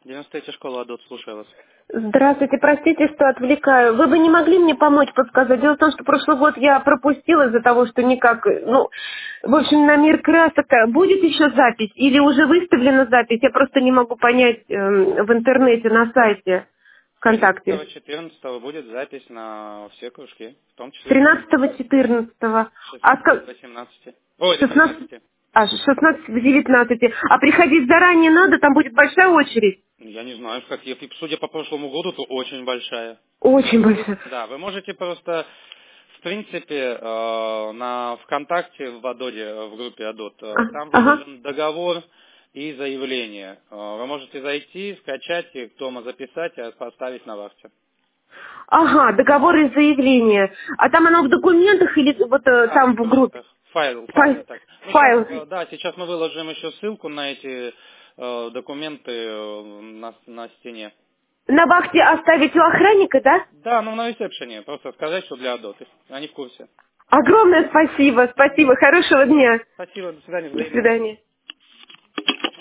93-я школа АДОТ, слушаю вас. Здравствуйте, простите, что отвлекаю. Вы бы не могли мне помочь подсказать? Дело в том, что прошлый год я пропустила из-за того, что никак, в общем, на мир красок будет еще запись или уже выставлена запись? Я просто не могу понять в интернете, на сайте ВКонтакте. 13-14 будет запись на все кружки, в том числе 13-14. 16-18. Ой, до 16, 17. 16-19. А приходить заранее надо, там будет большая очередь. Я не знаю, как если судя по прошлому году, то очень большая. Очень большая. Да, вы можете просто, в принципе, на ВКонтакте в АДОДе, в группе АДОТ, там Ага. выложен договор и заявление. Вы можете зайти, скачать и дома записать, и поставить на вахте. Ага, договор и заявление. А там оно в документах или вот Да, в там в группе? документах. Файл, Файл. так. Мы Файл. сейчас, да, сейчас мы выложим еще ссылку на эти документы на стене. На вахте оставить у охранника, да? Да, ну на ресепшене. Просто сказать, что для АДОТ. Они в курсе. Огромное спасибо, спасибо. Хорошего дня. Спасибо, до свидания, До взаимно. свидания.